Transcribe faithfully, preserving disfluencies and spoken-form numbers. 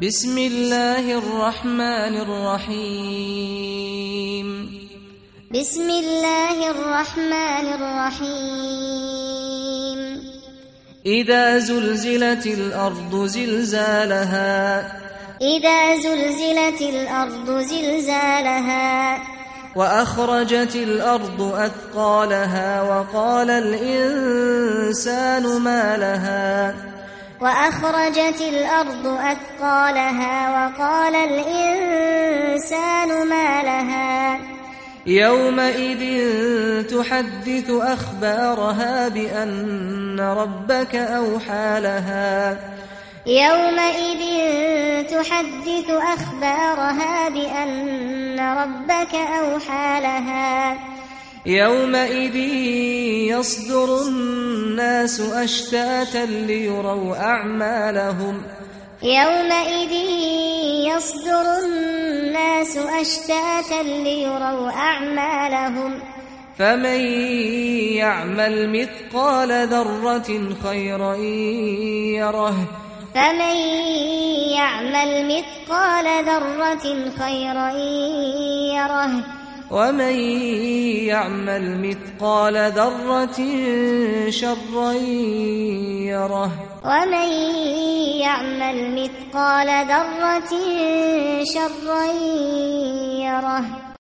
بسم الله الرحمن الرحيم بسم الله الرحمن الرحيم إذا زلزلت الأرض زلزالها إذا زلزلت الأرض زلزالها وأخرجت الأرض أثقالها وقال الإنسان ما لها وأخرجت الأرض أثقالها وقال الإنسان ما لها يومئذ تحدث أخبارها بأن ربك أوحى لها يومئذ تحدث أخبارها بأن ربك أوحى لها يومئذ يصدر الناس أشتاتا ليروا أعمالهم يومئذ يصدر الناس أشتاتا ليروا أعمالهم فمن يعمل مثقال ذرة خيرا يره فمن يعمل مثقال ذرة خيرا يره ومن يعمل مثقال ذرة شرا يره ومن يعمل مثقال ذرة شرا يره